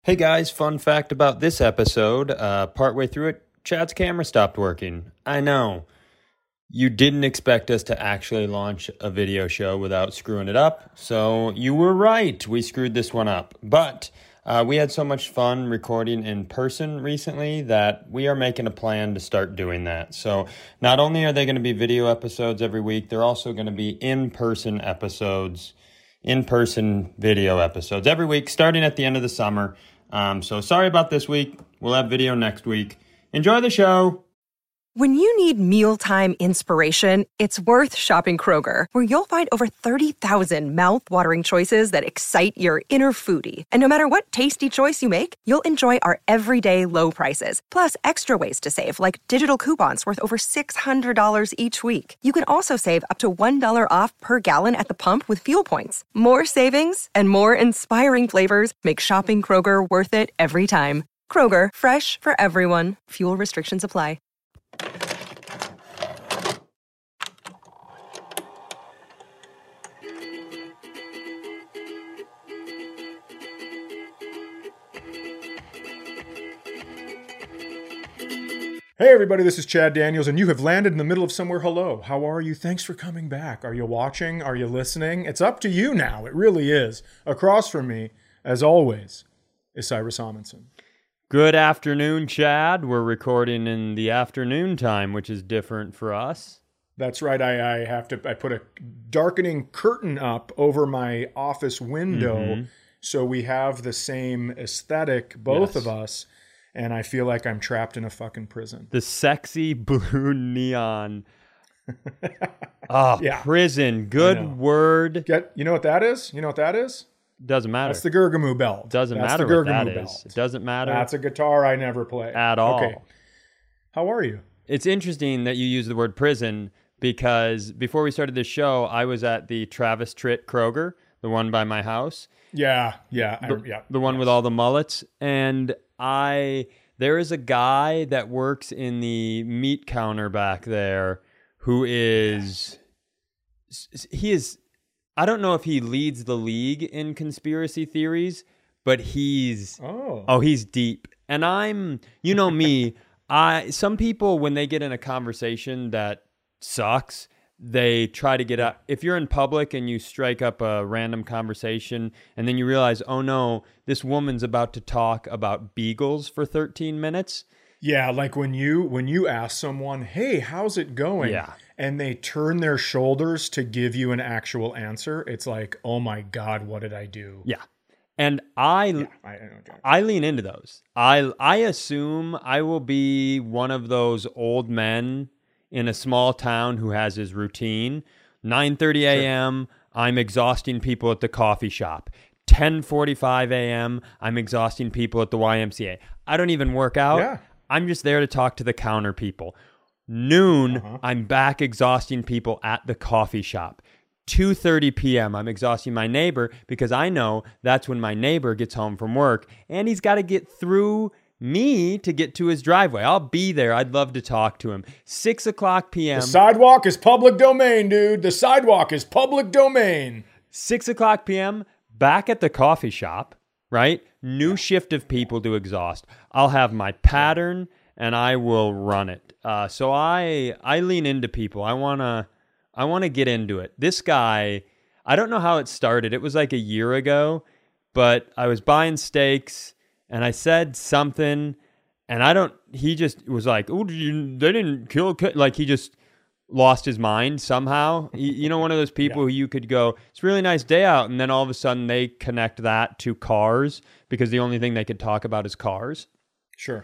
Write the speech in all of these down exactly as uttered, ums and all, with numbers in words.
Hey guys, fun fact about this episode. Uh, partway through it, Chad's camera stopped working. I know. You didn't expect us to actually launch a video show without screwing it up, so you were right. We screwed this one up. But uh, we had so much fun recording in person recently that we are making a plan to start doing that. So not only are they going to be video episodes every week, they're also going to be in-person episodes, in-person video episodes every week, starting at the end of the summer. Um, so sorry about this week. We'll have video next week. Enjoy the show. When you need mealtime inspiration, it's worth shopping Kroger, where you'll find over thirty thousand mouth-watering choices that excite your inner foodie. And no matter what tasty choice you make, you'll enjoy our everyday low prices, plus extra ways to save, like digital coupons worth over six hundred dollars each week. You can also save up to one dollar off per gallon at the pump with fuel points. More savings and more inspiring flavors make shopping Kroger worth it every time. Kroger, fresh for everyone. Fuel restrictions apply. Hey everybody, this is Chad Daniels, and you have landed in the middle of somewhere. Hello, how are you? Thanks for coming back. Are you watching? Are you listening? It's up to you now. It really is. Across from me, as always, is Cyrus Amundsen. Good afternoon, Chad. We're recording in the afternoon time, which is different for us. That's right. I, I have to. I put a darkening curtain up over my office window, mm-hmm. so we have the same aesthetic, both Yes. of us. And I feel like I'm trapped in a fucking prison. The sexy blue neon. Oh, Yeah. prison. Good word. Get you know what that is? You know what that is? Doesn't matter. That's the Gurgamu bell. Doesn't That's matter the what that Gurgamu is. bell. It doesn't matter That's a guitar I never play at all. Okay. How are you? It's interesting that you use the word prison because before we started this show, I was at the Travis Tritt Kroger, the one by my house. Yeah, yeah, I, The, yeah. the one yes. with all the mullets. And I, there is a guy that works in the meat counter back there who is, he is, I don't know if he leads the league in conspiracy theories, but he's, Oh. oh, he's deep. And I'm, you know me, I, some people, when they get in a conversation that sucks, they try to get out. If you're in public and you strike up a random conversation and then you realize, oh no, this woman's about to talk about beagles for thirteen minutes. Yeah, like when you when you ask someone, "Hey, how's it going?" Yeah. and they turn their shoulders to give you an actual answer, it's like, "Oh my God, what did I do?" Yeah. And I, Yeah, I, I know. John. I lean into those. I, I assume I will be one of those old men in a small town who has his routine. nine thirty a.m., I'm exhausting people at the coffee shop. ten forty-five a.m., I'm exhausting people at the Y M C A. I don't even work out. Yeah. I'm just there to talk to the counter people. Noon, Uh-huh. I'm back exhausting people at the coffee shop. two thirty p.m., I'm exhausting my neighbor because I know that's when my neighbor gets home from work and he's got to get through me to get to his driveway. I'll be there. I'd love to talk to him. six o'clock p.m. The sidewalk is public domain, dude. The sidewalk is public domain. six o'clock p.m., back at the coffee shop, right? New shift of people to exhaust. I'll have my pattern and I will run it. Uh, so I I lean into people. I want to I want to get into it. This guy, I don't know how it started. It was like a year ago, but I was buying steaks and I said something and I don't, he just was like, oh, did you, they didn't kill, like he just lost his mind somehow. You, you know, one of those people Yeah. who you could go, it's a really nice day out. And then all of a sudden they connect that to cars because the only thing they could talk about is cars. Sure.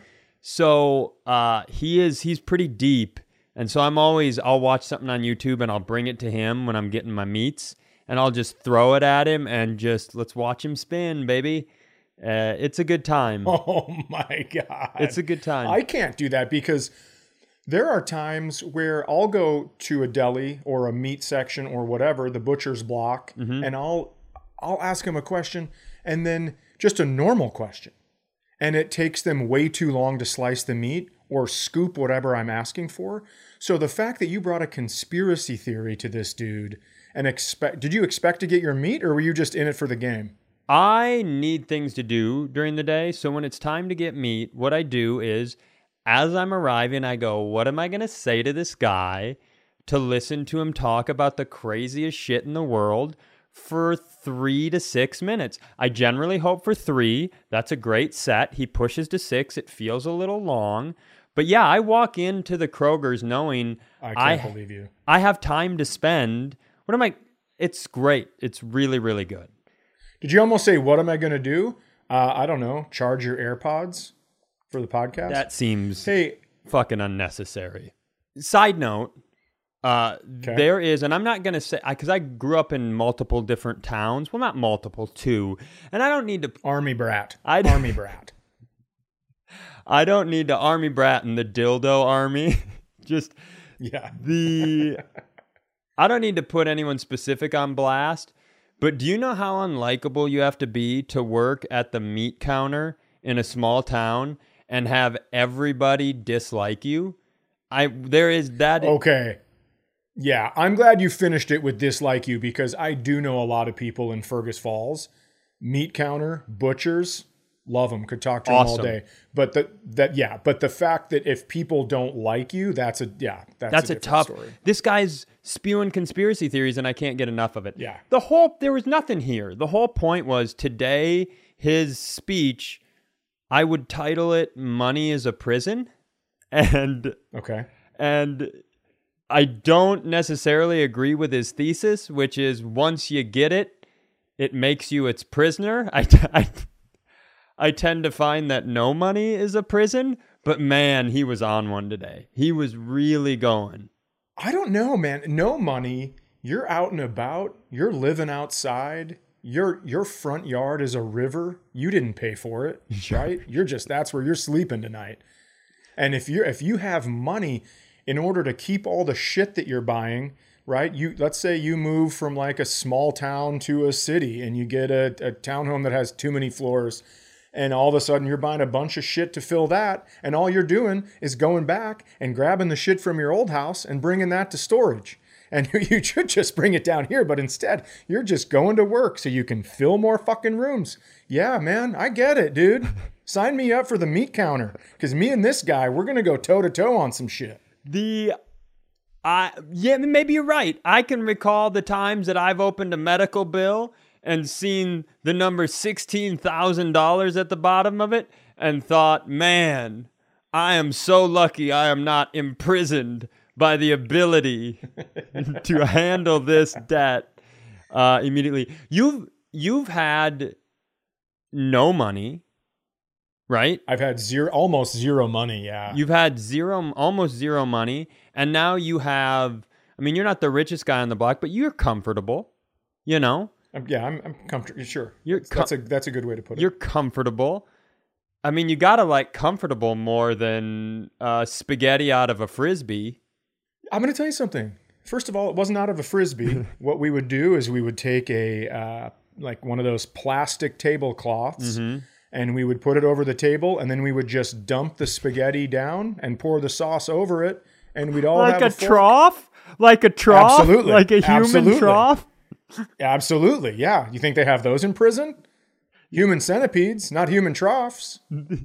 So uh, he is, he's pretty deep. And so I'm always, I'll watch something on YouTube and I'll bring it to him when I'm getting my meats and I'll just throw it at him and just, let's watch him spin, baby. Uh, it's a good time. Oh my God. It's a good time. I can't do that because there are times where I'll go to a deli or a meat section or whatever, the butcher's block, Mm-hmm. and I'll I'll ask him a question and then just a normal question. And it takes them way too long to slice the meat or scoop whatever I'm asking for. So the fact that you brought a conspiracy theory to this dude and expect did you expect to get your meat or were you just in it for the game? I need things to do during the day. So when it's time to get meat, what I do is as I'm arriving, I go, what am I going to say to this guy to listen to him talk about the craziest shit in the world for three to six minutes? I generally hope for three. That's a great set. He pushes to six. It feels a little long. But yeah, I walk into the Kroger's knowing I can't I, believe you. I have time to spend. What am I? It's great. It's really, really good. Did you almost say, what am I going to do? Uh, I don't know. Charge your AirPods for the podcast? That seems hey, fucking unnecessary. Side note, uh, okay. there is, and I'm not going to say, because I, I grew up in multiple different towns. Well, not multiple, two. And I don't need to. Army brat. I'd, Army brat. I don't need to army brat in the dildo army. Just yeah. the. I don't need to put anyone specific on blast. But do you know how unlikable you have to be to work at the meat counter in a small town and have everybody dislike you? I there is that. Okay. Yeah, I'm glad you finished it with dislike you because I do know a lot of people in Fergus Falls. Meat counter, butchers, love them, could talk to them Awesome. all day. But the that yeah, but the fact that if people don't like you, that's a yeah, that's, That's a, a, different tough. story. This guy's spewing conspiracy theories, and I can't get enough of it. Yeah. The whole there was nothing here. The whole point was today his speech. I would title it "Money is a Prison," and Okay. and I don't necessarily agree with his thesis, which is once you get it, it makes you its prisoner. I. I I tend to find that no money is a prison, but man, he was on one today. He was really going. I don't know, man. No money. You're out and about. You're living outside. Your your front yard is a river. You didn't pay for it, right? You're just that's where you're sleeping tonight. And if you if you have money in order to keep all the shit that you're buying, right? You let's say you move from like a small town to a city and you get a, a townhome that has too many floors. And all of a sudden you're buying a bunch of shit to fill that. And all you're doing is going back and grabbing the shit from your old house and bringing that to storage. And you should just bring it down here. But instead, you're just going to work so you can fill more fucking rooms. Yeah, man, I get it, dude. Sign me up for the meat counter. Because me and this guy, we're going to go toe to toe on some shit. The, I yeah, maybe you're right. I can recall the times that I've opened a medical bill and seen the number sixteen thousand dollars at the bottom of it and thought, man, I am so lucky I am not imprisoned by the ability to handle this debt uh, immediately. You've, you've had no money, right? I've had zero, almost zero money, yeah. You've had zero, almost zero money, and now you have, I mean, you're not the richest guy on the block, but you're comfortable, you know? Um, yeah, I'm, I'm comfortable. Sure, You're that's, that's a that's a good way to put it. You're comfortable. I mean, you gotta like comfortable more than uh, spaghetti out of a Frisbee. I'm going to tell you something. First of all, it wasn't out of a Frisbee. What we would do is we would take a uh, like one of those plastic tablecloths Mm-hmm. and we would put it over the table and then we would just dump the spaghetti down and pour the sauce over it and we'd all Like have a, a fork. trough? Like a trough? Absolutely. Like a human Absolutely. trough? Absolutely, yeah. You think they have those in prison? Human centipedes, not human troughs.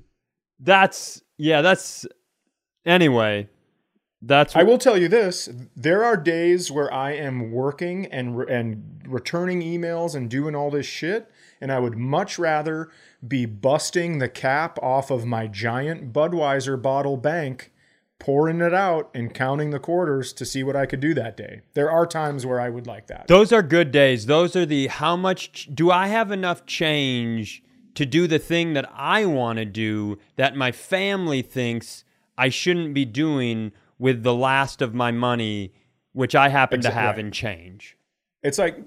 That's, yeah, that's, anyway, that's. I will tell you this. There are days where I am working and re- and returning emails and doing all this shit, and I would much rather be busting the cap off of my giant Budweiser bottle bank, pouring it out and counting the quarters to see what I could do that day. There are times where I would like that. Those are good days. Those are the how much ch- do I have enough change to do the thing that I want to do that my family thinks I shouldn't be doing with the last of my money, which I happen to Exactly have right. in change. It's like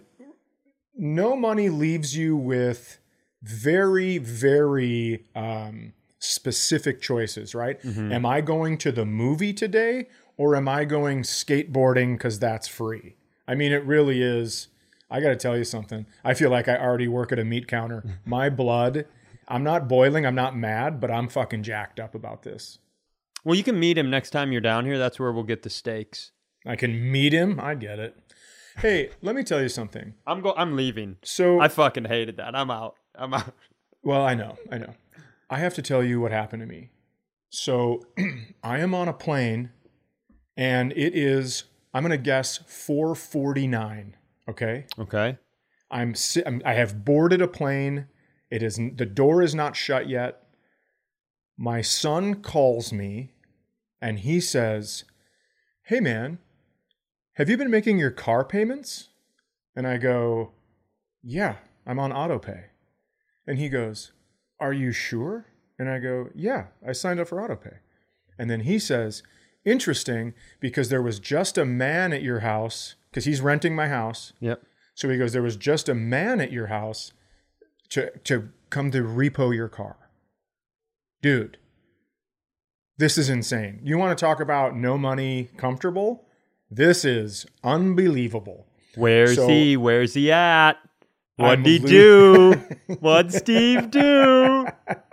no money leaves you with very, very um, specific choices, right? Mm-hmm. Am I going to the movie today or am I going skateboarding because that's free? I mean, it really is. I got to tell you something. I feel like I already work at a meat counter. My blood, I'm not boiling. I'm not mad, but I'm fucking jacked up about this. Well, you can meet him next time you're down here. That's where we'll get the steaks. I can meet him. I get it. Hey, let me tell you something. I'm go. I'm leaving. So I fucking hated that. I'm out. I'm out. Well, I know, I know. I have to tell you what happened to me. So I am on a plane and it is, I'm going to guess four forty-nine. Okay. Okay. I'm, si- I'm I have boarded a plane. It is, the door is not shut yet. My son calls me and he says, "Hey man, have you been making your car payments?" And I go, "Yeah, I'm on auto pay." And he goes, "Are you sure?" And I go, "Yeah, I signed up for auto pay." And then he says, "Interesting, because there was just a man at your house," because he's renting my house. Yep. So he goes, "There was just a man at your house to, to come to repo your car." Dude, this is insane. You want to talk about no money comfortable? This is unbelievable. Where's So- he? Where's he at? I'm What'd he lo- do? What'd Steve do?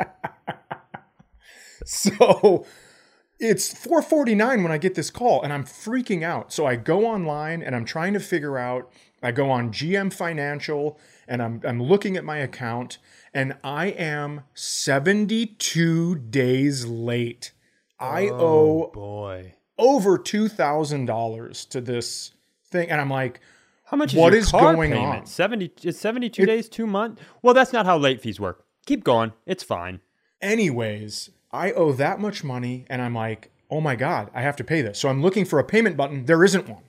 So it's four forty-nine when I get this call and I'm freaking out. So I go online and I'm trying to figure out, I go on G M Financial and I'm I'm looking at my account and I am seventy-two days late. I Oh owe boy. over two thousand dollars to this thing. And I'm like, How much is What your is car going payment? on? seventy It's seventy-two days, two months? Well, that's not how late fees work. Keep going. It's fine. anyways, I owe that much money and I'm like, oh my God, I have to pay this. So I'm looking for a payment button. There isn't one.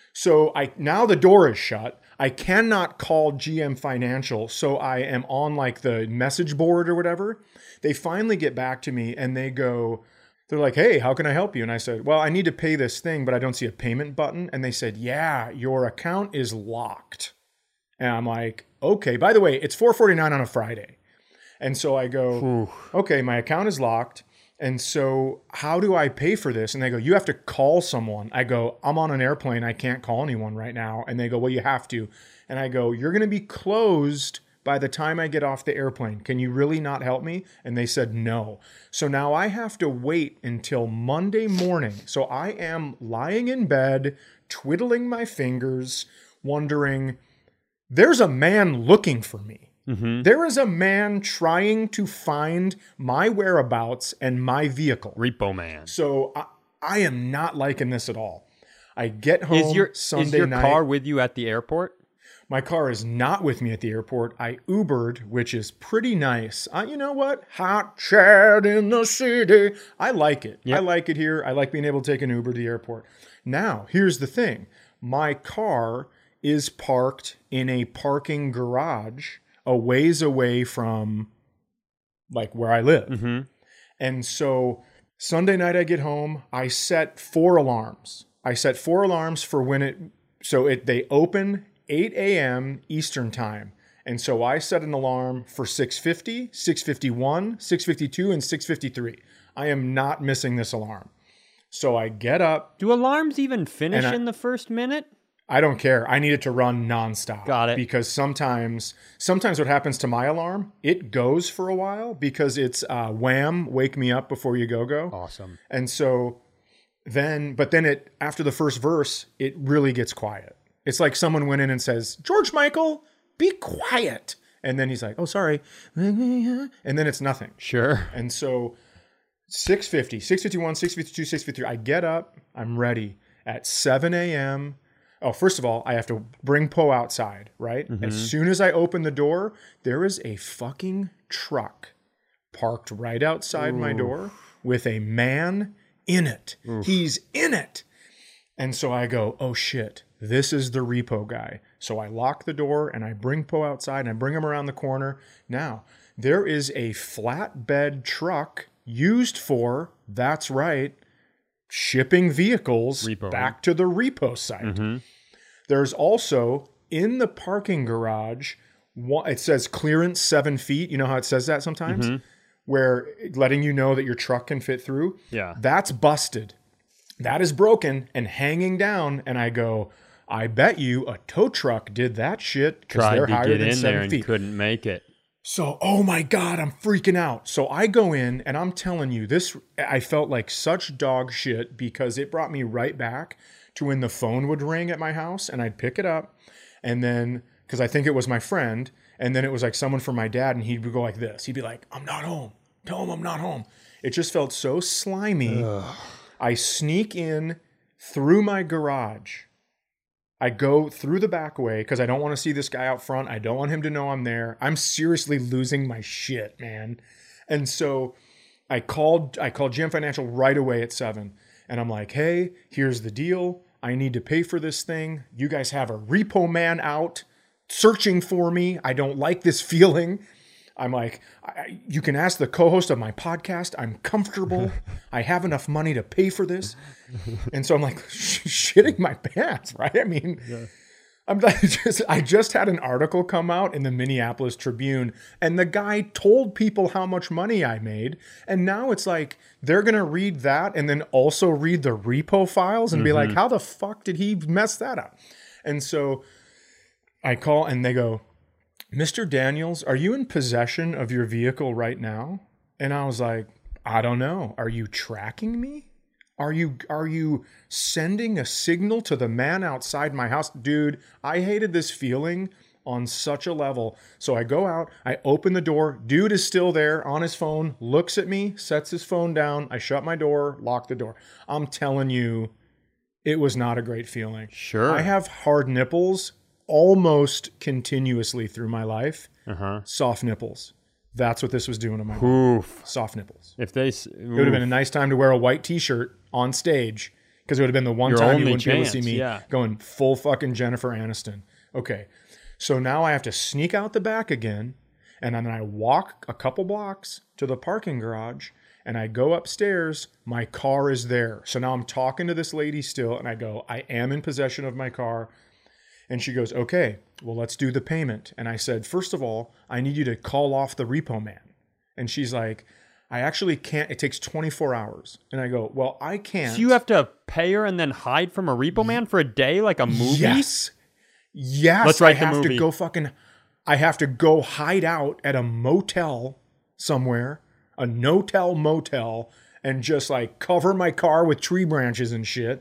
So I now the door is shut. I cannot call G M Financial. So I am on like the message board or whatever. They finally get back to me and they go, they're like, "Hey, how can I help you?" And I said, "Well, I need to pay this thing, but I don't see a payment button." And they said, "Yeah, your account is locked." And I'm like, okay, by the way, it's four forty-nine on a Friday. And so I go, Ooh. okay, my account is locked. And so how do I pay for this? And they go, "You have to call someone." I go, "I'm on an airplane. I can't call anyone right now." And they go, "Well, you have to." And I go, "You're going to be closed by the time I get off the airplane. Can you really not help me?" And they said, "No." So now I have to wait until Monday morning. So I am lying in bed, twiddling my fingers, wondering, there's a man looking for me. Mm-hmm. There is a man trying to find my whereabouts and my vehicle. Repo man. So I, I am not liking this at all. I get home Is your, Sunday is your night. car with you at the airport? My car is not with me at the airport. I Ubered, which is pretty nice. Uh, you know what? Hot Chad in the city. I like it. Yep. I like it here. I like being able to take an Uber to the airport. Now, here's the thing. My car is parked in a parking garage a ways away from like where I live. Mm-hmm. And so Sunday night I get home, I set four alarms. I set four alarms for when it, so it they open eight a.m. Eastern time. And so I set an alarm for six fifty, six fifty-one, six fifty-two, and six fifty-three. I am not missing this alarm. So I get up. Do alarms even finish And I- in the first minute? I don't care. I need it to run nonstop. Got it. Because sometimes, sometimes what happens to my alarm, it goes for a while because it's uh, wham, wake me up before you go go. Awesome. And so then, but then it, after the first verse, it really gets quiet. It's like someone went in and says, "George Michael, be quiet." And then he's like, "Oh, sorry." And then it's nothing. Sure. And so six fifty, six fifty-one, six fifty-two, six fifty-three, I get up, I'm ready at seven a.m. Oh, first of all, I have to bring Poe outside, right? Mm-hmm. As soon as I open the door, there is a fucking truck parked right outside my door with a man in it. He's in it. And so I go, oh shit, this is the repo guy. So I lock the door and I bring Poe outside and I bring him around the corner. Now, there is a flatbed truck used for, that's right, shipping vehicles Repo. back to the repo site. Mm-hmm. There's also in the parking garage, one- it says clearance seven feet. You know how it says that sometimes? Mm-hmm. Where letting you know that your truck can fit through. Yeah. That's busted. That is broken and hanging down. And I go, I bet you a tow truck did that shit because Tried they're to higher get than in there seven and feet. couldn't make it. So, oh my God, I'm freaking out. So I go in and I'm telling you this, I felt like such dog shit because it brought me right back to when the phone would ring at my house and I'd pick it up. And then, because I think it was my friend, And then it was like someone from my dad, and he'd go like this. He'd be like, I'm not home. Tell him I'm not home. It just felt so slimy. Ugh. I sneak in through my garage. I go through the back way because I don't want to see this guy out front. I don't want him to know I'm there. I'm seriously losing my shit, man. And so I called I called G M Financial right away at seven. And I'm like, hey, here's the deal. I need to pay for this thing. You guys have a repo man out searching for me. I don't like this feeling. I'm like, I, you can ask the co-host of my podcast. I'm comfortable. I have enough money to pay for this. And so I'm like shitting my pants, right? I mean, yeah. I'm just, I just had an article come out in the Minneapolis Tribune, and the guy told people how much money I made. And now it's like, they're going to read that and then also read the repo files and mm-hmm. be like, how the fuck did he mess that up? And so I call and they go, Mister Daniels, are you in possession of your vehicle right now? And I was like, I don't know. Are you tracking me? Are you are you sending a signal to the man outside my house? Dude, I hated this feeling on such a level. So I go out, I open the door. Dude is still there on his phone, looks at me, sets his phone down. I shut my door, lock the door. I'm telling you, it was not a great feeling. Sure. I have hard nipples almost continuously through my life. Uh-huh. Soft nipples. That's what this was doing to my oof. Soft nipples. If they, oof. It would have been a nice time to wear a white t-shirt on stage because it would have been the one Your time you wouldn't chance, be able to see me yeah. going full fucking Jennifer Aniston. Okay. So now I have to sneak out the back again, and then I walk a couple blocks to the parking garage, and I go upstairs. My car is there. So now I'm talking to this lady still, and I go, I am in possession of my car. And she goes, okay, well, let's do the payment. And I said, first of all, I need you to call off the repo man. And she's like, I actually can't. It takes twenty-four hours. And I go, well, I can't. So you have to pay her and then hide from a repo man for a day like a movie? Yes. Yes. Let's write I the have movie. to go fucking, I have to go hide out at a motel somewhere, a no-tell motel, and just like cover my car with tree branches and shit.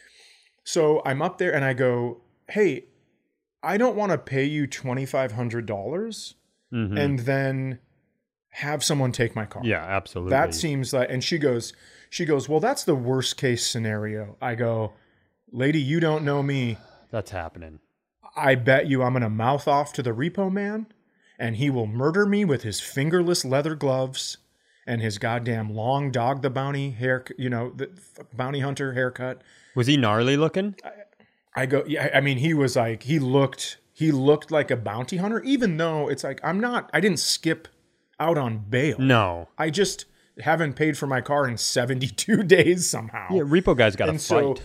So I'm up there and I go, hey, I don't want to pay you twenty-five hundred dollars mm-hmm. and then have someone take my car. Yeah, absolutely. That seems like, and she goes, she goes, well, that's the worst case scenario. I go, lady, you don't know me. That's happening. I bet you I'm going to mouth off to the repo man and he will murder me with his fingerless leather gloves and his goddamn long dog the bounty hair, you know, the bounty hunter haircut. Was he gnarly looking? I, I go, yeah, I mean, he was like, he looked, he looked like a bounty hunter, even though it's like, I'm not, I didn't skip out on bail. No. I just haven't paid for my car in seventy-two days somehow. Yeah, repo guy's got to fight. So,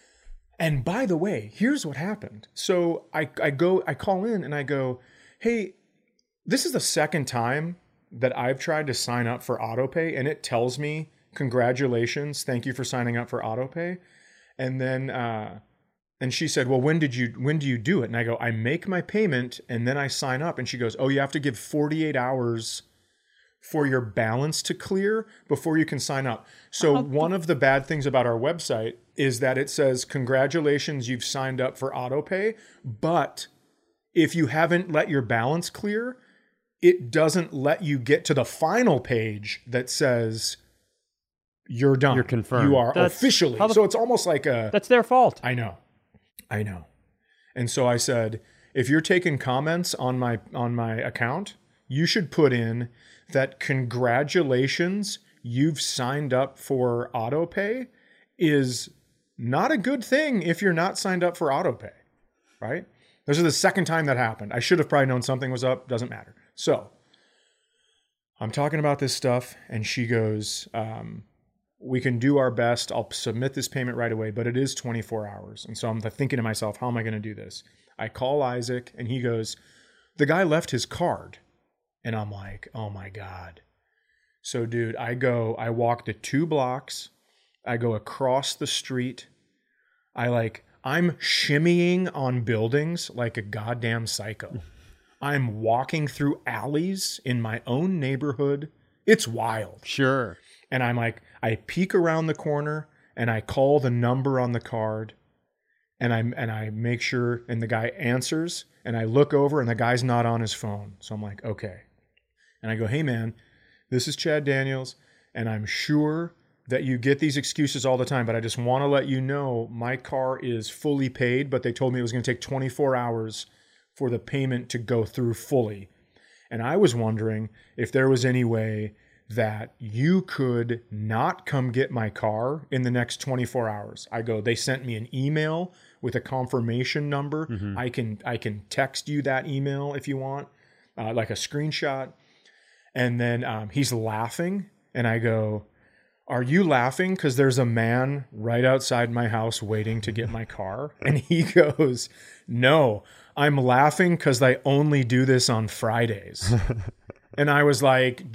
and by the way, here's what happened. So I, I go, I call in and I go, hey, this is the second time that I've tried to sign up for AutoPay and it tells me, congratulations, thank you for signing up for AutoPay. And then, uh, and she said, well, when did you, when do you do it? And I go, I make my payment and then I sign up. And she goes, oh, you have to give forty-eight hours for your balance to clear before you can sign up. So one of the bad things about our website is that it says, congratulations, you've signed up for AutoPay. But if you haven't let your balance clear, it doesn't let you get to the final page that says you're done. You're confirmed. You are that's, officially. the, so it's almost like a... That's their fault. I know. I know. And so I said, if you're taking comments on my on my account, you should put in that congratulations, you've signed up for AutoPay is not a good thing if you're not signed up for AutoPay, right? This is the second time that happened. I should have probably known something was up. Doesn't matter. So I'm talking about this stuff and she goes, um, we can do our best. I'll submit this payment right away, but it is twenty-four hours. And so I'm thinking to myself, how am I going to do this? I call Isaac and he goes, the guy left his card. And I'm like, oh my God. So dude, I go, I walk the two blocks. I go across the street. I like, I'm shimmying on buildings like a goddamn psycho. I'm walking through alleys in my own neighborhood. It's wild. Sure. And I'm like, I peek around the corner and I call the number on the card and I and I make sure, and the guy answers And I look over and the guy's not on his phone. So I'm like, okay. And I go, hey man, this is Chad Daniels. And I'm sure that you get these excuses all the time, but I just want to let you know my car is fully paid, but they told me it was going to take twenty-four hours for the payment to go through fully. And I was wondering if there was any way that you could not come get my car in the next twenty-four hours. I go, they sent me an email with a confirmation number. Mm-hmm. I can I can text you that email if you want, uh, like a screenshot. And then um, he's laughing, and I go, are you laughing because there's a man right outside my house waiting to get my car? And he goes, no, I'm laughing because I only do this on Fridays. And I was like,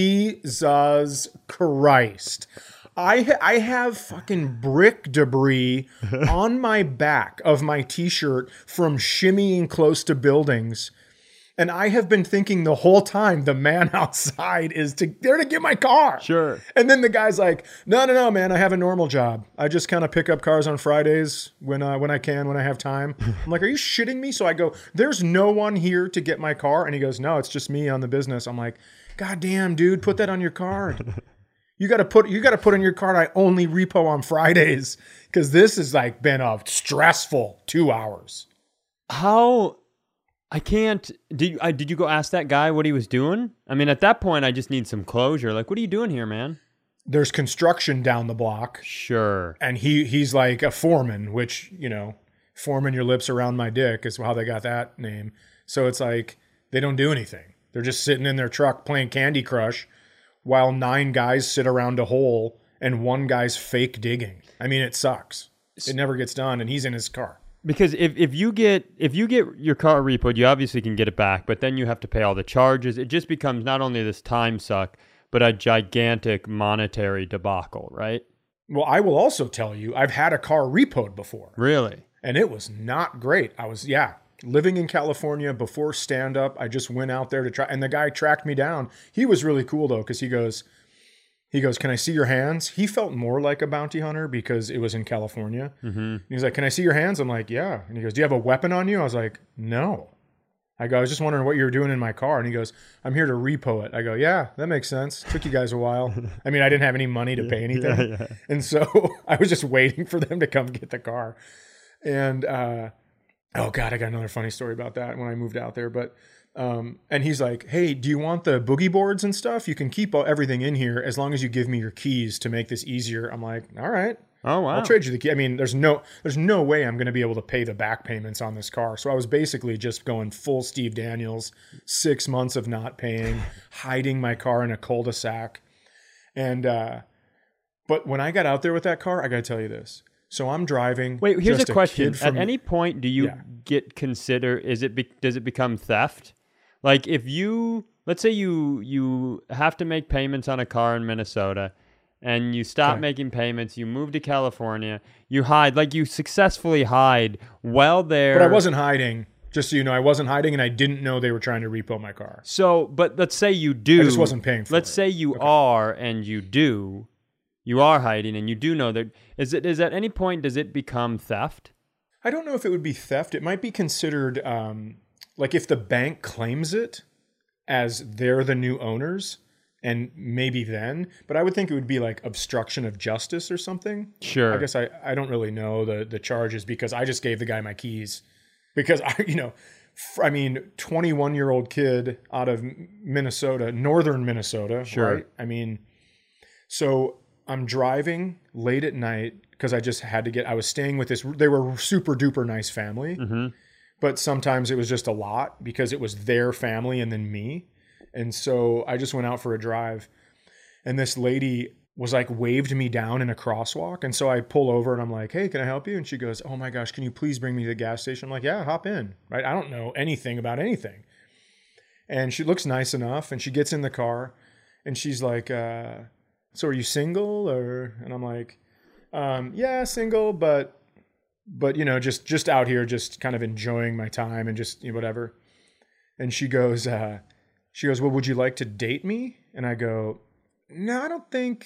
Jesus Christ. I ha- I have fucking brick debris on my back of my t-shirt from shimmying close to buildings. And I have been thinking the whole time the man outside is to there to get my car. Sure. And then the guy's like, no, no, no, man, I have a normal job. I just kind of pick up cars on Fridays when uh, when I can, when I have time. I'm like, are you shitting me? So I go, there's no one here to get my car. And he goes, no, it's just me on the business. I'm like, God damn, dude, put that on your card. You got to put you got to put on your card, I only repo on Fridays, because this has like been a stressful two hours. How... I can't. Did you, I, did you go ask that guy what he was doing? I mean, at that point, I just need some closure. Like, what are you doing here, man? There's construction down the block. Sure. And he he's like a foreman, which, you know, foreman your lips around my dick is how they got that name. So it's like they don't do anything. They're just sitting in their truck playing Candy Crush while nine guys sit around a hole and one guy's fake digging. I mean, it sucks. It never gets done, and he's in his car. Because if, if you get if you get your car repoed, you obviously can get it back, but then you have to pay all the charges. It just becomes not only this time suck, but a gigantic monetary debacle, right? Well, I will also tell you, I've had a car repoed before. Really? And it was not great. I was, yeah, living in California before stand-up. I just went out there to try, and the guy tracked me down. He was really cool, though, because he goes... He goes, can I see your hands? He felt more like a bounty hunter because it was in California. Mm-hmm. He's like, can I see your hands? I'm like, yeah. And he goes, do you have a weapon on you? I was like, no. I go, I was just wondering what you were doing in my car. And he goes, I'm here to repo it. I go, yeah, that makes sense. Took you guys a while. I mean, I didn't have any money to pay anything. Yeah, yeah. And so I was just waiting for them to come get the car. And, uh, oh God, I got another funny story about that when I moved out there. But Um, and he's like, hey, do you want the boogie boards and stuff? You can keep everything in here as long as you give me your keys to make this easier. I'm like, all right. Oh, wow. I'll trade you the key. I mean, there's no, there's no way I'm going to be able to pay the back payments on this car. So I was basically just going full Steve Daniels, six months of not paying, hiding my car in a cul-de-sac. And, uh, but when I got out there with that car, I got to tell you this. So I'm driving. Wait, here's a a question. From, At any point, do you yeah. get consider, is it, be, does it become theft? Like if you, let's say you you have to make payments on a car in Minnesota and you stop okay. making payments, you move to California, you hide, like you successfully hide while there. But I wasn't hiding, just so you know, I wasn't hiding and I didn't know they were trying to repo my car. So, but let's say you do. I just wasn't paying for let's it. say you okay. are and you do, you are hiding and you do know that, is it, is at any point, does it become theft? I don't know if it would be theft. It might be considered, um, like if the bank claims it as they're the new owners, and maybe then, but I would think it would be like obstruction of justice or something. Sure. I guess I, I don't really know the, the charges because I just gave the guy my keys because I, you know, I mean, twenty-one year old kid out of Minnesota, northern Minnesota, sure. right? I mean, so I'm driving late at night because I just had to get, I was staying with this, they were super duper nice family. Mm-hmm. But sometimes it was just a lot because it was their family and then me. And so I just went out for a drive. And this lady was like waved me down in a crosswalk. And so I pull over and I'm like, hey, can I help you? And she goes, oh my gosh, can you please bring me to the gas station? I'm like, yeah, hop in. Right? I don't know anything about anything. And she looks nice enough. And she gets in the car and she's like, uh, so are you single? Or, and I'm like, um, yeah, single, but But, you know, just just out here, just kind of enjoying my time and just, you know, whatever. And she goes, uh, she goes, well, would you like to date me? And I go, no, I don't think,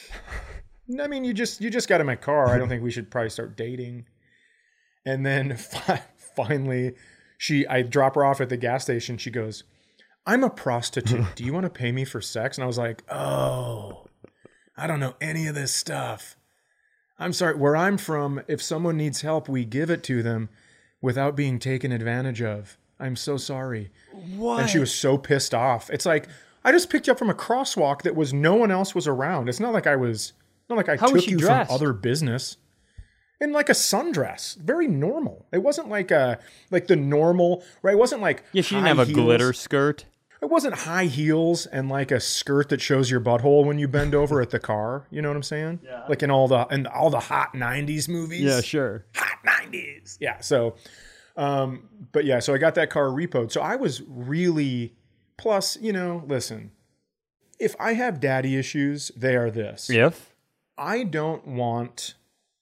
I mean, you just, you just got in my car. I don't think we should probably start dating. And then fi- finally she, I drop her off at the gas station. She goes, I'm a prostitute. Do you want to pay me for sex? And I was like, oh, I don't know any of this stuff. I'm sorry. Where I'm from, if someone needs help, we give it to them without being taken advantage of. I'm so sorry. What? And she was so pissed off. It's like, I just picked you up from a crosswalk that was no one else was around. It's not like I was, not like I How was took she you dressed? from other business. In like a sundress. Very normal. It wasn't like a, like the normal, right? It wasn't like Yeah, she didn't high have a heels. glitter skirt. It wasn't high heels and like a skirt that shows your butthole when you bend over at the car. You know what I'm saying? Yeah. Like in all the in all the hot nineties movies. Yeah, sure. Hot nineties. Yeah. So, um, but yeah, so I got that car repoed. So I was really, plus, you know, listen, if I have daddy issues, they are this. If? I don't want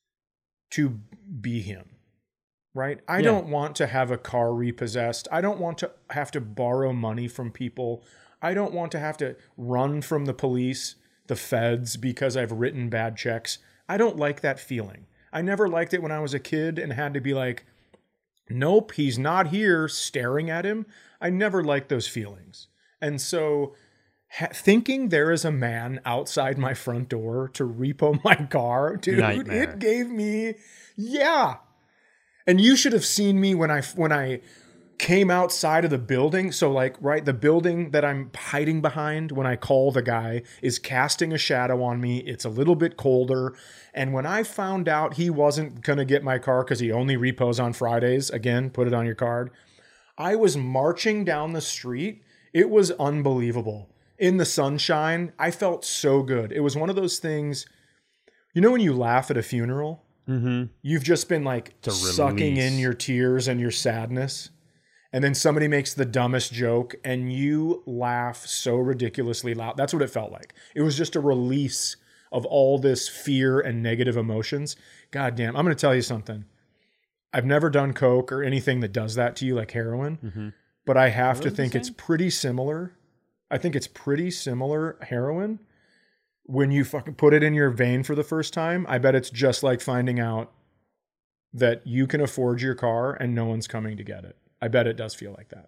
to be him. Right? I Yeah. don't want to have a car repossessed. I don't want to have to borrow money from people. I don't want to have to run from the police, the feds, because I've written bad checks. I don't like that feeling. I never liked it when I was a kid and had to be like, nope, he's not here, staring at him. I never liked those feelings. And so ha- thinking there is a man outside my front door to repo my car, dude, Nightmare. it gave me, yeah. And you should have seen me when I when I came outside of the building. So like, right, the building that I'm hiding behind when I call the guy is casting a shadow on me. It's a little bit colder. And when I found out he wasn't going to get my car because he only repos on Fridays, again, put it on your card, I was marching down the street. It was unbelievable. In the sunshine, I felt so good. It was one of those things, you know when you laugh at a funeral? Mm-hmm. You've just been like a sucking release. in your tears and your sadness. And then somebody makes the dumbest joke and you laugh so ridiculously loud. That's what it felt like. It was just a release of all this fear and negative emotions. God damn, I'm going to tell you something. I've never done coke or anything that does that to you like heroin, Mm-hmm. but I have Are to they the think it's same? pretty similar. I think it's pretty similar heroin. When you fucking put it in your vein for the first time, I bet it's just like finding out that you can afford your car and no one's coming to get it. I bet it does feel like that.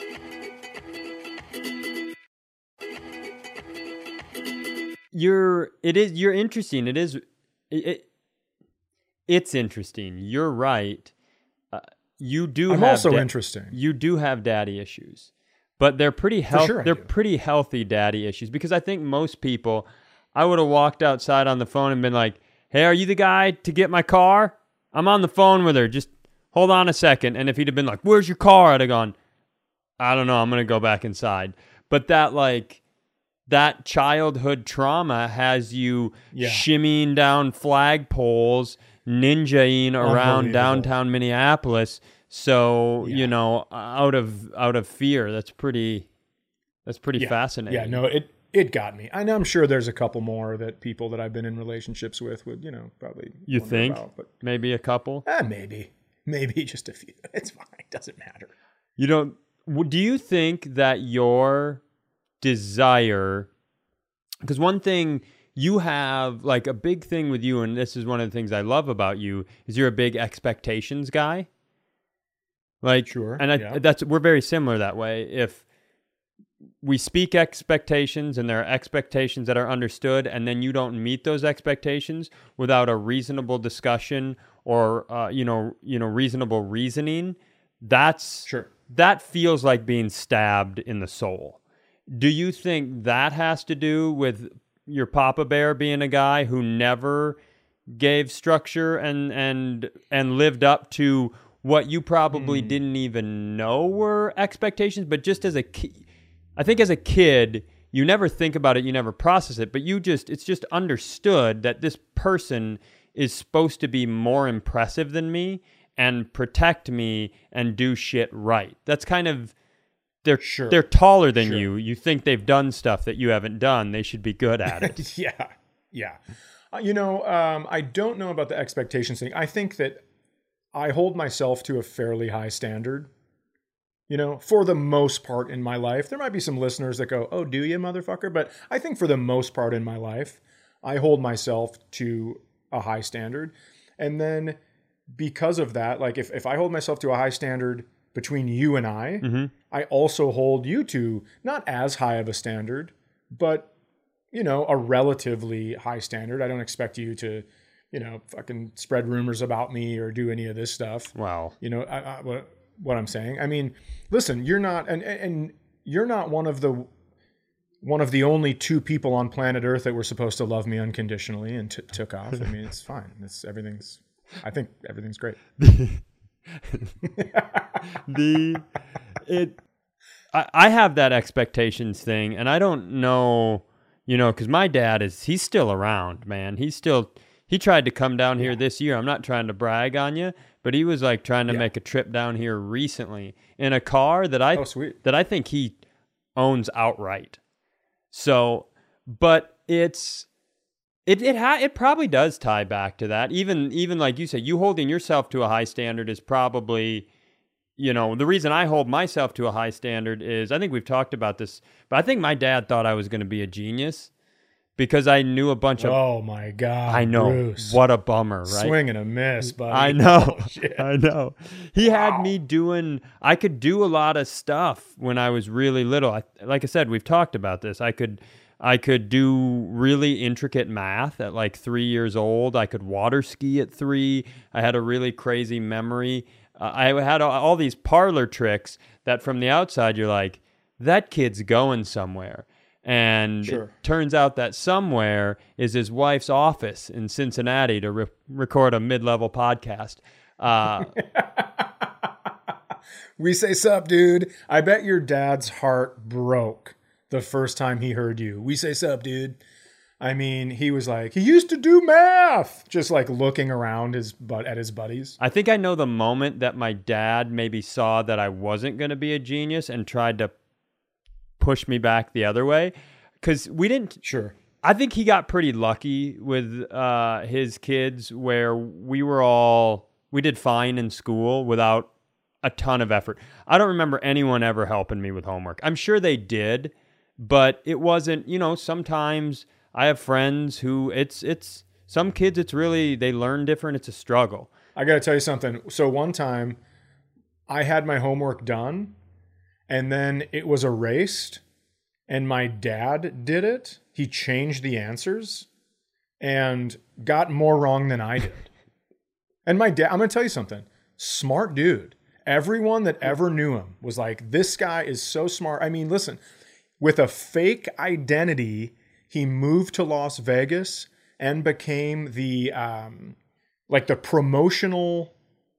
You're it is you're interesting. It is it, it it's interesting. You're right. Uh, you do I'm have also da- interesting. You do have daddy issues. But they're pretty healthy. sure I they're do. pretty healthy daddy issues because I think most people, I would have walked outside on the phone and been like, "Hey, are you the guy to get my car? I'm on the phone with her. Just hold on a second." And if he'd have been like, "Where's your car?" I'd have gone, "I don't know. I'm going to go back inside." But that like that childhood trauma has you Yeah. shimmying down flagpoles, ninjaing around Unbelievable. downtown Minneapolis. So, Yeah. you know, out of out of fear, that's pretty that's pretty Yeah. fascinating. Yeah, no, it it got me. And I'm sure there's a couple more that people that I've been in relationships with would, you know, probably You wonder think? about, but Maybe a couple? eh, maybe. Maybe just a few. It's fine. It doesn't matter. You don't w- do you think that your desire, because one thing you have, like a big thing with you, and this is one of the things I love about you, is you're a big expectations guy. Like, Sure, and I, yeah. that's we're very similar that way. If we speak expectations and there are expectations that are understood, and then you don't meet those expectations without a reasonable discussion or uh, you know, you know, reasonable reasoning, that's Sure. that feels like being stabbed in the soul. Do you think that has to do with your Papa Bear being a guy who never gave structure and and and lived up to what you probably Hmm. didn't even know were expectations, but just as a ki- I think as a kid, you never think about it, you never process it, but you just it's just understood that this person is supposed to be more impressive than me and protect me and do shit right. That's kind of they're Sure. they're taller than Sure. you. You think they've done stuff that you haven't done. They should be good at it. yeah, yeah. Uh, you know, um, I don't know about the expectations thing. I think that I hold myself to a fairly high standard. You know, for the most part in my life, there might be some listeners that go, "Oh, do you, motherfucker?" But I think for the most part in my life, I hold myself to a high standard. And then because of that, like if, if I hold myself to a high standard, between you and I, Mm-hmm. I also hold you to not as high of a standard, but, you know, a relatively high standard. I don't expect you to, you know, fucking spread rumors about me or do any of this stuff. Wow. You know, I, I, what, what I'm saying. I mean, listen, you're not, and, and you're not one of the, one of the only two people on planet Earth that were supposed to love me unconditionally and t- took off. I mean, it's fine. It's everything's, I think everything's great. the it I, I have that expectations thing, and I don't know, you know, because my dad is he's still around, man. He's still he tried to come down here Yeah. this year. I'm not trying to brag on you, but he was like trying to Yeah. make a trip down here recently in a car that I Oh, sweet. that I think he owns outright. So, but it's It it ha- it probably does tie back to that. Even even like you said, you holding yourself to a high standard is probably, you know, the reason I hold myself to a high standard is, I think we've talked about this, but I think my dad thought I was going to be a genius because I knew a bunch of. Oh my God. I know, Bruce. what a bummer, right? Swing and a miss, buddy. I know, Oh, shit. I know. He had me doing. I could do a lot of stuff when I was really little. I, like I said, we've talked about this. I could. I could do really intricate math at like three years old. I could water ski at three. I had a really crazy memory. Uh, I had all, all these parlor tricks that from the outside, you're like, that kid's going somewhere. And Sure. it turns out that somewhere is his wife's office in Cincinnati to re- record a mid-level podcast. Uh, We say sup, dude. I bet your dad's heart broke the first time he heard you. We say sup, dude. I mean, he was like, he used to do math, just like looking around his butt at his buddies. I think I know the moment that my dad maybe saw that I wasn't going to be a genius and tried to push me back the other way. Because we didn't, Sure. I think he got pretty lucky with uh, his kids where we were all, we did fine in school without a ton of effort. I don't remember anyone ever helping me with homework. I'm sure they did, but it wasn't, you know, sometimes I have friends who it's, it's, some kids, it's really, they learn different. It's a struggle. I got to tell you something. So one time I had my homework done and then it was erased and my dad did it. He changed the answers and got more wrong than I did. And my dad, I'm going to tell you something. Smart dude. Everyone that ever knew him was like, this guy is so smart. I mean, listen, with a fake identity, he moved to Las Vegas and became the, um, like the promotional,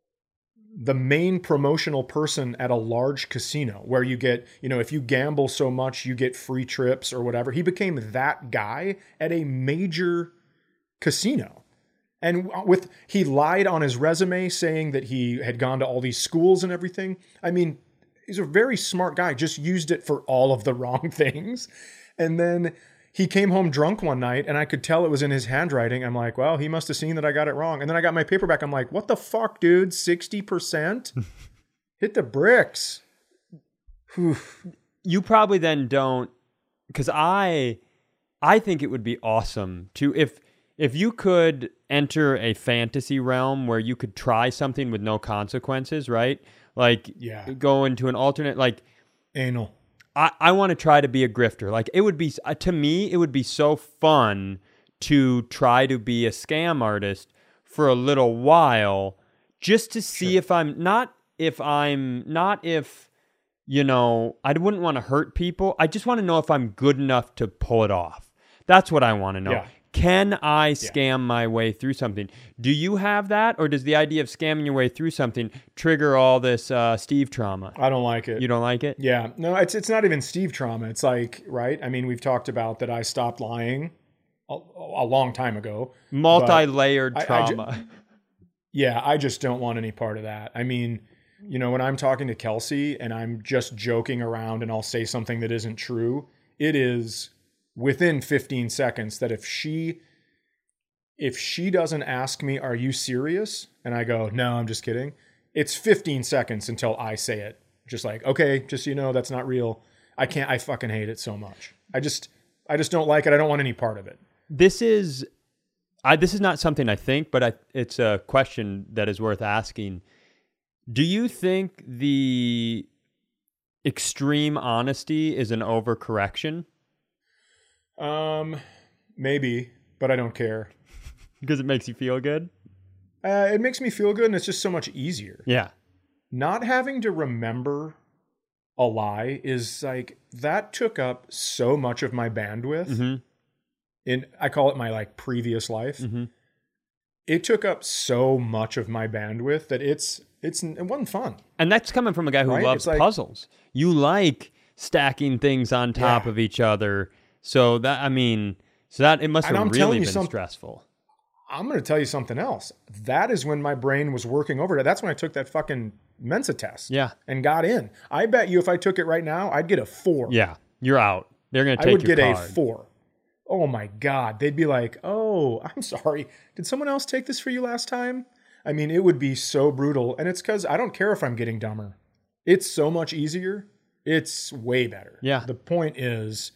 the main promotional person at a large casino where you get, you know, if you gamble so much, you get free trips or whatever. He became that guy at a major casino. And with, he lied on his resume saying that he had gone to all these schools and everything. I mean, he's a very smart guy, just used it for all of the wrong things. And then he came home drunk one night and I could tell it was in his handwriting. I'm like, well, he must have seen that I got it wrong. And then I got my paper back. I'm like, what the fuck, dude? sixty percent? Hit the bricks. Whew. You probably then don't, because I, I think it would be awesome to, if, if you could enter a fantasy realm where you could try something with no consequences, right? Like Yeah. go into an alternate, like Anal. I, I want to try to be a grifter. Like it would be, uh, to me, it would be so fun to try to be a scam artist for a little while just to see Sure. if I'm not, if I'm not, if, you know, I wouldn't want to hurt people. I just want to know if I'm good enough to pull it off. That's what I want to know. Yeah. Can I scam my way through something? Do you have that? Or does the idea of scamming your way through something trigger all this uh, Steve trauma? I don't like it. You don't like it? Yeah, no, it's it's not even Steve trauma. It's like, right? I mean, we've talked about that I stopped lying a, a long time ago. Multi-layered I- I ju- trauma. Yeah, I just don't want any part of that. I mean, you know, when I'm talking to Kelsey and I'm just joking around and I'll say something that isn't true, it is within fifteen seconds that if she if she doesn't ask me, "Are you serious?" and I go, "No, I'm just kidding." It's fifteen seconds until I say it. Just like, "Okay, just so you know, that's not real." I can't I fucking hate it so much. I just I just don't like it. I don't want any part of it. This is, I this is not something I think, but I, it's a question that is worth asking. Do you think the extreme honesty is an overcorrection? Um, maybe, but I don't care. Because it makes you feel good? Uh, it makes me feel good, and it's just so much easier. Yeah. Not having to remember a lie is like, that took up so much of my bandwidth. Mm-hmm. In, I call it my like previous life. Mm-hmm. It took up so much of my bandwidth that it's, it's, it wasn't fun. And that's coming from a guy who Right? loves It's like- puzzles. You like stacking things on top Yeah. of each other. So that, I mean, so that it must And have I'm telling really you been some- stressful. I'm going to tell you something else. That is when my brain was working over it. That's when I took that fucking Mensa test. Yeah. And got in. I bet you if I took it right now, I'd get a four. Yeah. You're out. They're going to I take would your get card. a four. Oh my God. They'd be like, oh, I'm sorry. Did someone else take this for you last time? I mean, it would be so brutal. And it's because I don't care if I'm getting dumber. It's so much easier. It's way better. Yeah. The point is,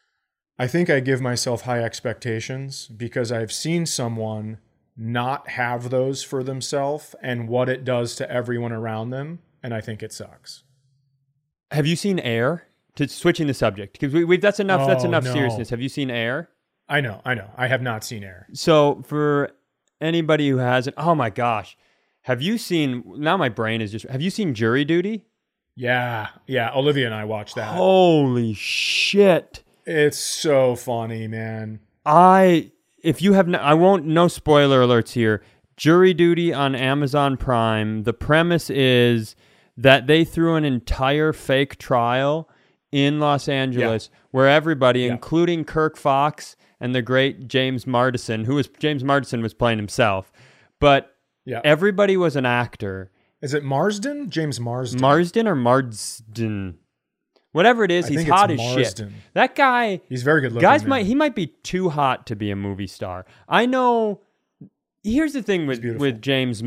I think I give myself high expectations because I've seen someone not have those for themselves and what it does to everyone around them. And I think it sucks. Have you seen Air? To switching the subject, because we, we that's enough. that's Oh, enough no. seriousness. Have you seen Air? I know, I know. I have not seen Air. So for anybody who hasn't, oh my gosh, have you seen? Now my brain is just. Have you seen Jury Duty? Yeah, yeah. Olivia and I watched that. Holy shit! It's so funny, man. I if you have no, I won't. No spoiler alerts here. Jury Duty on Amazon Prime. The premise is that they threw an entire fake trial in Los Angeles, yeah. where everybody, yeah. including Kirk Fox and the great James Marsden, who was James Marsden was playing himself, but yeah. everybody was an actor. Is it Marsden? James Marsden. Marsden or Marsden? Whatever it is, I he's think hot it's as Marsden. shit. That guy, he's very good looking. Guys, man. might he might be too hot to be a movie star. I know. Here's the thing with with James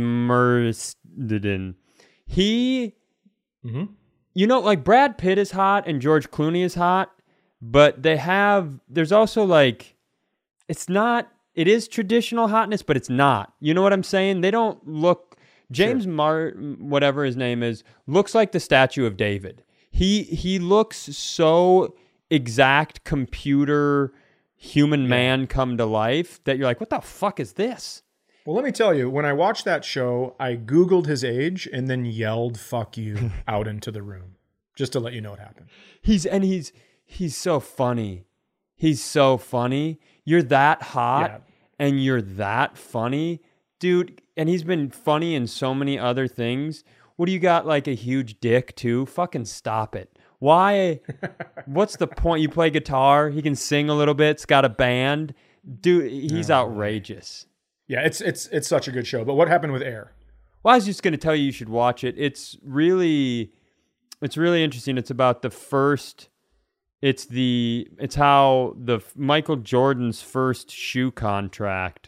Marsden, he. Mm-hmm. You know, like Brad Pitt is hot and George Clooney is hot, but they have, there's also like, it's not, it is traditional hotness, but it's not. You know what I'm saying? They don't look, James sure. Mar, whatever his name is, looks like the statue of David. He, he looks so exact computer human man yeah. come to life that you're like, what the fuck is this? Well, let me tell you, when I watched that show, I Googled his age and then yelled, fuck you, out into the room. Just to let you know what happened. He's, and he's, he's so funny. He's so funny. You're that hot yeah. and you're that funny. Dude, and he's been funny in so many other things. What do you got, like a huge dick too? Fucking stop it. Why? What's the point? You play guitar, he can sing a little bit, it's got a band. Dude, he's oh, outrageous. Yeah, it's it's it's such a good show. But what happened with Air? Well, I was just going to tell you you should watch it. It's really, it's really interesting. It's about the first. It's the. It's how the Michael Jordan's first shoe contract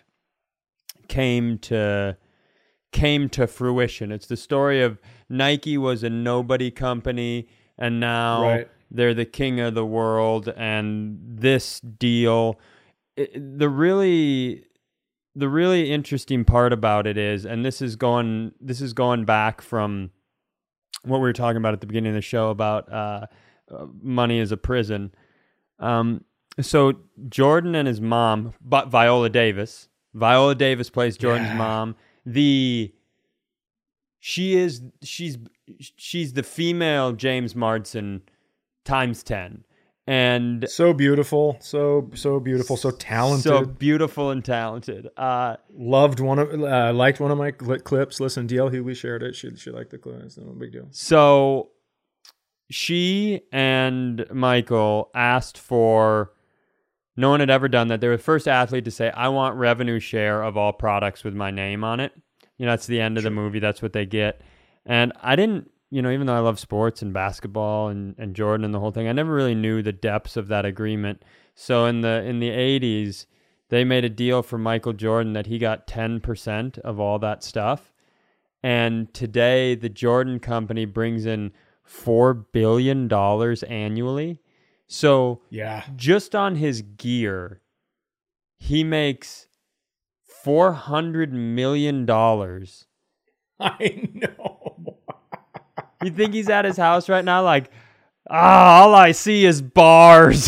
came to came to fruition. It's the story of Nike was a nobody company, and now right. they're the king of the world. And this deal, it, the really. The really interesting part about it is, and this is going, this is going back from what we were talking about at the beginning of the show about uh, money as a prison. Um, so Jordan and his mom, but Viola Davis, Viola Davis plays Jordan's yeah. mom. The she is she's she's the female James Marsden times ten. And so beautiful, so so beautiful, so talented, so beautiful and talented. Uh, Loved one of, uh, liked one of my cl- clips. Listen, D L Hughley shared it. She she liked the clip. It's no big deal. So she and Michael asked for. No one had ever done that. They were the first athlete to say, "I want revenue share of all products with my name on it." You know, that's the end of sure. the movie. That's what they get. And I didn't. You know, even though I love sports and basketball and, and Jordan and the whole thing, I never really knew the depths of that agreement. So in the in the eighties, they made a deal for Michael Jordan that he got ten percent of all that stuff. And today, the Jordan Company brings in four billion dollars annually. So yeah. just on his gear, he makes four hundred million dollars. I know. You think he's at his house right now like, ah, all I see is bars.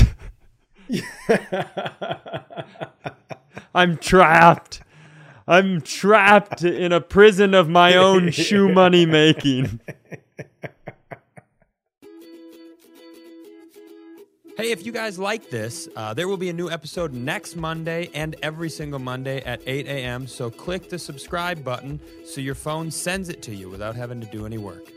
I'm trapped. I'm trapped in a prison of my own shoe money making. Hey, if you guys like this, uh, there will be a new episode next Monday and every single Monday at eight a.m. So click the subscribe button so your phone sends it to you without having to do any work.